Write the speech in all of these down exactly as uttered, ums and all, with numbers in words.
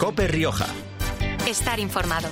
COPE Rioja. Estar informado.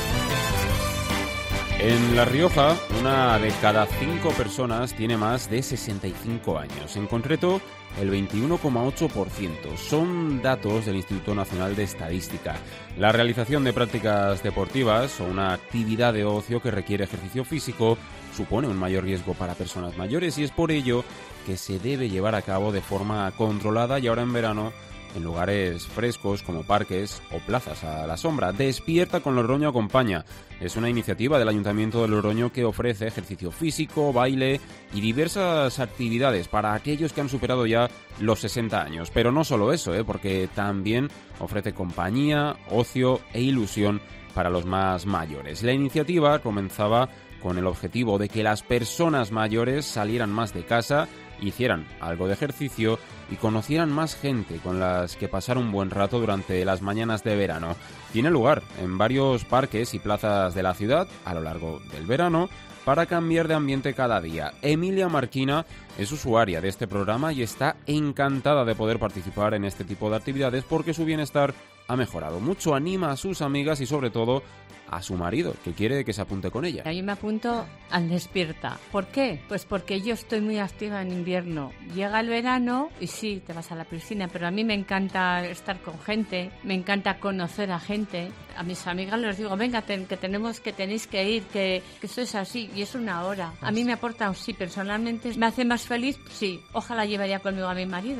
En La Rioja, una de cada cinco personas tiene más de sesenta y cinco años. En concreto, el veintiuno coma ocho por ciento. Son datos del Instituto Nacional de Estadística. La realización de prácticas deportivas o una actividad de ocio que requiere ejercicio físico supone un mayor riesgo para personas mayores y es por ello que se debe llevar a cabo de forma controlada y ahora en verano en lugares frescos como parques o plazas a la sombra. Despierta con Logroño acompaña. Es una iniciativa del Ayuntamiento de Logroño que ofrece ejercicio físico, baile y diversas actividades para aquellos que han superado ya los sesenta años. Pero no solo eso, ¿eh? porque también ofrece compañía, ocio e ilusión para los más mayores. La iniciativa comenzaba con el objetivo de que las personas mayores salieran más de casa, hicieran algo de ejercicio y conocieran más gente con las que pasar un buen rato durante las mañanas de verano. Tiene lugar en varios parques y plazas de la ciudad a lo largo del verano para cambiar de ambiente cada día. Emilia Marquina es usuaria de este programa y está encantada de poder participar en este tipo de actividades porque su bienestar ha mejorado mucho. Anima a sus amigas y sobre todo a su marido, que quiere que se apunte con ella. Yo me apunto al Despierta. ¿Por qué? Pues porque yo estoy muy activa en invierno. Llega el verano y sí, te vas a la piscina, pero a mí me encanta estar con gente, me encanta conocer a gente. A mis amigas les digo, venga, ten, que tenemos, que tenéis que ir, que, que esto es así, y es una hora. A mí me aporta, sí, personalmente, me hace más feliz, sí. Ojalá llevaría conmigo a mi marido.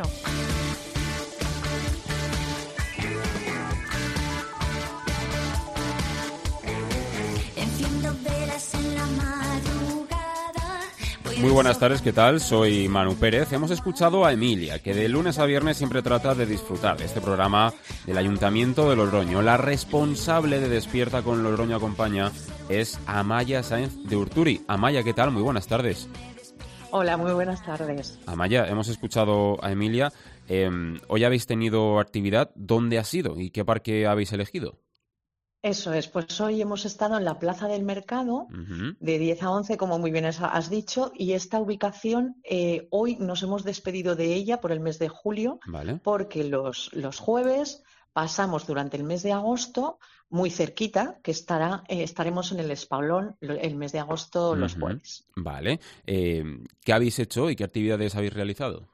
Muy buenas tardes, ¿qué tal? Soy Manu Pérez. Hemos escuchado a Emilia, que de lunes a viernes siempre trata de disfrutar de este programa del Ayuntamiento de Logroño. La responsable de Despierta con Logroño Acompaña es Amaya Sáenz de Urturi. Amaya, ¿qué tal? Muy buenas tardes. Hola, muy buenas tardes. Amaya, hemos escuchado a Emilia. Eh, hoy habéis tenido actividad. ¿Dónde ha sido y qué parque habéis elegido? Eso es, pues hoy hemos estado en la Plaza del Mercado, uh-huh. de diez a once, como muy bien has dicho, y esta ubicación, eh, hoy nos hemos despedido de ella por el mes de julio, vale. porque los, los jueves pasamos durante el mes de agosto, muy cerquita, que estará eh, estaremos en el Espaolón el mes de agosto, uh-huh. los jueves. Vale. Eh, ¿Qué habéis hecho y qué actividades habéis realizado?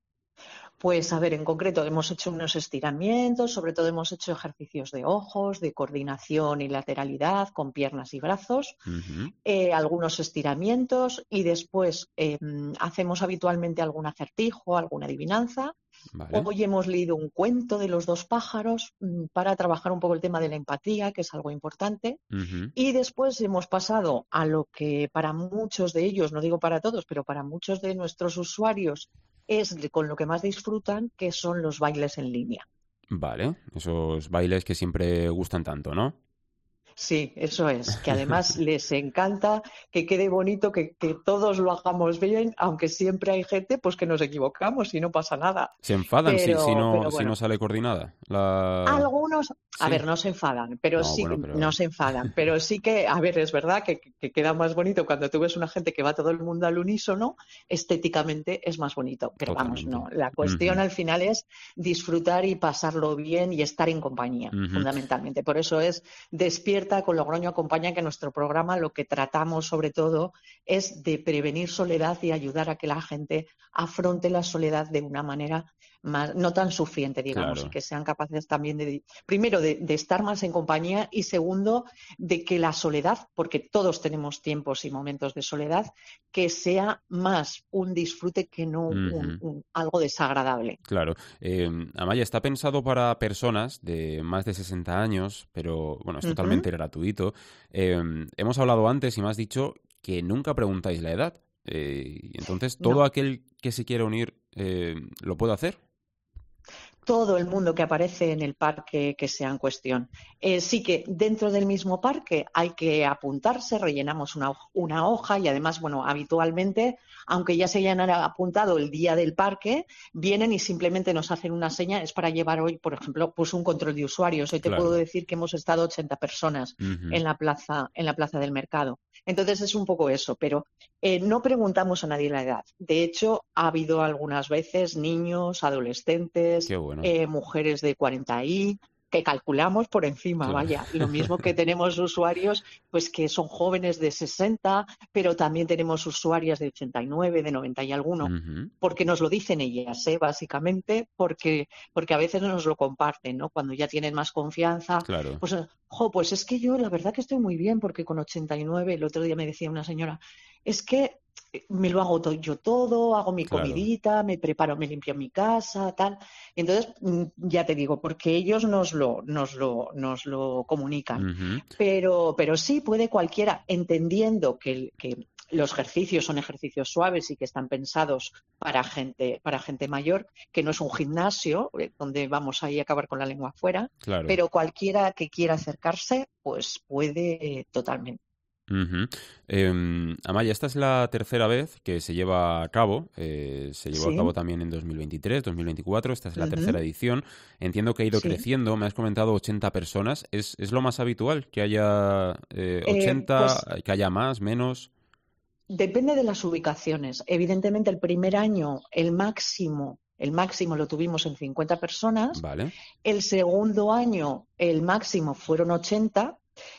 Pues, a ver, en concreto hemos hecho unos estiramientos, sobre todo hemos hecho ejercicios de ojos, de coordinación y lateralidad con piernas y brazos, uh-huh. eh, algunos estiramientos y después eh, hacemos habitualmente algún acertijo, alguna adivinanza. Vale. Hoy hemos leído un cuento de los dos pájaros para trabajar un poco el tema de la empatía, que es algo importante. Uh-huh. Y después hemos pasado a lo que para muchos de ellos, no digo para todos, pero para muchos de nuestros usuarios, es con lo que más disfrutan, que son los bailes en línea. Vale, esos bailes que siempre gustan tanto, ¿no? Sí, eso es, que además les encanta que quede bonito, que, que todos lo hagamos bien, aunque siempre hay gente pues que nos equivocamos y no pasa nada. ¿Se enfadan pero, si, si, no, bueno, si no sale coordinada? La... Algunos, a sí. ver, no se enfadan, pero no, sí, bueno, pero... no se enfadan, pero sí que, a ver, es verdad que, que queda más bonito cuando tú ves una gente que va todo el mundo al unísono, estéticamente es más bonito, pero Totalmente. vamos, no, la cuestión uh-huh. al final es disfrutar y pasarlo bien y estar en compañía, uh-huh. fundamentalmente, por eso es Despierta con Logroño Acompaña, que nuestro programa lo que tratamos sobre todo es de prevenir soledad y ayudar a que la gente afronte la soledad de una manera más, no tan sufriente, digamos, claro. y que sean capaces también de, primero, de, de estar más en compañía y segundo, de que la soledad, porque todos tenemos tiempos y momentos de soledad, que sea más un disfrute que no uh-huh. un, un, algo desagradable. Claro. Eh, Amaya, está pensado para personas de más de sesenta años, pero bueno, es Uh-huh. totalmente gratuito. Eh, hemos hablado antes y me has dicho que nunca preguntáis la edad. Eh, entonces, ¿todo No. aquel que se quiera unir eh, lo puede hacer? Todo el mundo que aparece en el parque que sea en cuestión. Eh, sí que dentro del mismo parque hay que apuntarse, rellenamos una, una hoja y además, bueno, habitualmente, aunque ya se hayan apuntado el día del parque, vienen y simplemente nos hacen una seña. Es para llevar hoy, por ejemplo, pues un control de usuarios. Hoy te Claro. puedo decir que hemos estado ochenta personas Uh-huh. en la plaza, en la plaza del mercado. Entonces es un poco eso, pero eh, no preguntamos a nadie la edad. De hecho, ha habido algunas veces niños, adolescentes, Qué bueno. eh, mujeres de cuarenta y, que calculamos por encima, Claro. vaya. Lo mismo que tenemos usuarios pues que son jóvenes de sesenta, pero también tenemos usuarias de ochenta y nueve, de noventa y alguno, Ujú. porque nos lo dicen ellas, ¿eh? Básicamente, porque, porque a veces nos lo comparten, ¿no? Cuando ya tienen más confianza, Claro. pues, jo, pues es que yo la verdad que estoy muy bien, porque con ochenta y nueve, el otro día me decía una señora, es que me lo hago to- yo todo, hago mi Claro. comidita, me preparo, me limpio mi casa, tal. Entonces, mm, ya te digo, porque ellos nos lo, nos lo, nos lo comunican. Ujú. Pero, pero sí puede cualquiera, entendiendo que, el- que los ejercicios son ejercicios suaves y que están pensados para gente, para gente mayor, que no es un gimnasio eh, donde vamos ahí a acabar con la lengua afuera, Claro. pero cualquiera que quiera acercarse, pues puede eh, totalmente. Ujú. Eh, Amaya, esta es la tercera vez que se lleva a cabo. Eh, se llevó a cabo Sí. también en dos mil veintitrés, dos mil veinticuatro. Esta es la Ujú. tercera edición. Entiendo que ha ido Sí. creciendo. Me has comentado ochenta personas. ¿Es, es lo más habitual que haya eh, Eh, ochenta, pues que haya más, menos? depende de las ubicaciones. Evidentemente, el primer año, el máximo, el máximo lo tuvimos en cincuenta personas. Vale. El segundo año, el máximo fueron ochenta.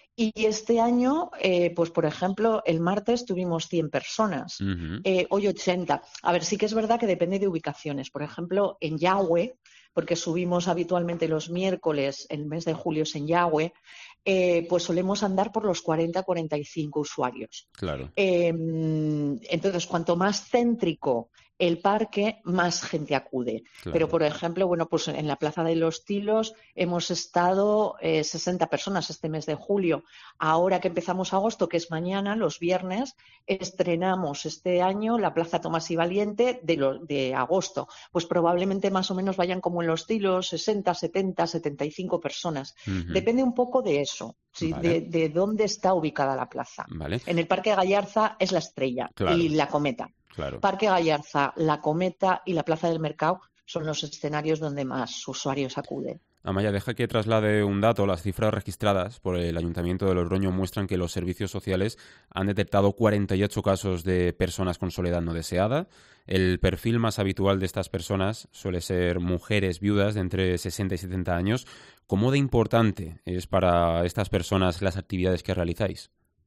Y este año, eh, pues por ejemplo, el martes tuvimos cien personas, Ujú. eh, hoy ochenta. A ver, sí que es verdad que depende de ubicaciones. Por ejemplo, en Yahweh, porque subimos habitualmente los miércoles, el mes de julio es en Yahweh, eh, pues solemos andar por los cuarenta, cuarenta y cinco usuarios. Claro. Eh, entonces, cuanto más céntrico el parque, más gente acude. Claro. Pero, por ejemplo, bueno, pues en la Plaza de los Tilos hemos estado eh, sesenta personas este mes de julio. Ahora que empezamos agosto, que es mañana, los viernes, estrenamos este año la Plaza Tomás y Valiente de, lo, de agosto. Pues probablemente más o menos vayan como en los Tilos, sesenta, setenta, setenta y cinco personas. Ujú. Depende un poco de eso, ¿sí? Vale. de, de dónde está ubicada la plaza. Vale. En el Parque Gallarza es la Estrella Claro. y la Cometa. Claro. Parque Gallarza, la Cometa y la Plaza del Mercado son los escenarios donde más usuarios acuden. Amaya, deja que traslade un dato. Las cifras registradas por el Ayuntamiento de Logroño muestran que los servicios sociales han detectado cuarenta y ocho casos de personas con soledad no deseada. El perfil más habitual de estas personas suele ser mujeres viudas de entre sesenta y setenta años. ¿Cómo de importante es para estas personas las actividades que realizáis?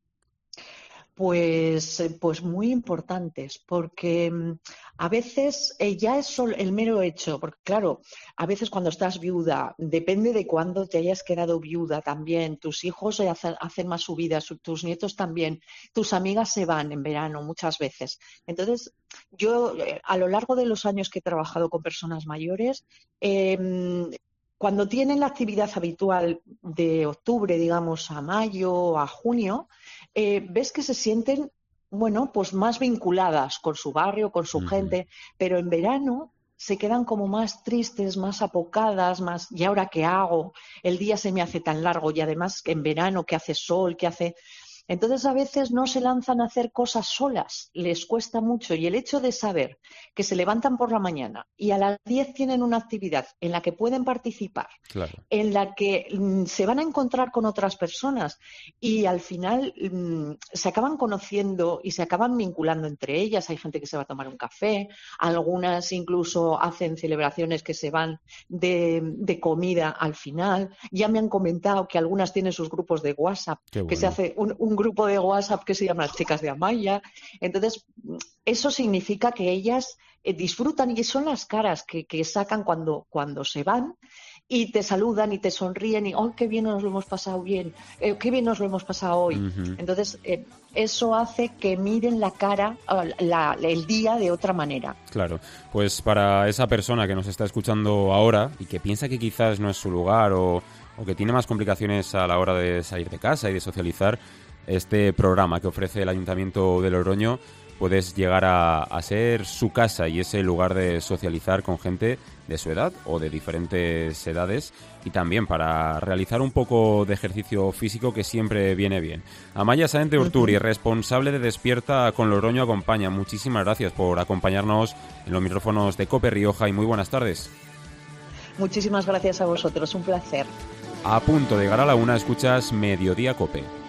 Pues, pues muy importantes, porque mm, a veces eh, ya es solo el mero hecho, porque claro, a veces cuando estás viuda, depende de cuándo te hayas quedado viuda también, tus hijos hacen, hacen más su vida, su, tus nietos también, tus amigas se van en verano muchas veces. Entonces, yo eh, a lo largo de los años que he trabajado con personas mayores, eh, cuando tienen la actividad habitual de octubre, digamos, a mayo, a junio, eh, ves que se sienten, bueno, pues más vinculadas con su barrio, con su Ujú. gente, pero en verano se quedan como más tristes, más apocadas, más, ¿y ahora qué hago? El día se me hace tan largo y además en verano que hace sol, que hace... Entonces a veces no se lanzan a hacer cosas solas, les cuesta mucho y el hecho de saber que se levantan por la mañana y a las diez tienen una actividad en la que pueden participar, Claro. en la que mm, se van a encontrar con otras personas y al final mm, se acaban conociendo y se acaban vinculando entre ellas. Hay gente que se va a tomar un café, algunas incluso hacen celebraciones que se van de, de comida al final. Ya me han comentado que algunas tienen sus grupos de WhatsApp, Qué que se bueno. hace un, un grupo de WhatsApp que se llama Las Chicas de Amaya. Entonces, eso significa que ellas eh, disfrutan y son las caras que, que sacan cuando, cuando se van y te saludan y te sonríen y ¡oh, qué bien nos lo hemos pasado bien! Eh, ¡Qué bien nos lo hemos pasado hoy! Ujú. Entonces, eh, eso hace que miren la cara, eh, la, el día de otra manera. Claro, pues para esa persona que nos está escuchando ahora y que piensa que quizás no es su lugar o, o que tiene más complicaciones a la hora de salir de casa y de socializar, este programa que ofrece el Ayuntamiento de Logroño puedes llegar a, a ser su casa y ese lugar de socializar con gente de su edad o de diferentes edades y también para realizar un poco de ejercicio físico que siempre viene bien. Amaya Sáenz de Urturi, responsable de Despierta con Logroño, acompaña. Muchísimas gracias por acompañarnos en los micrófonos de COPE Rioja y muy buenas tardes. Muchísimas gracias a vosotros, un placer. A punto de llegar a la una, escuchas Mediodía COPE.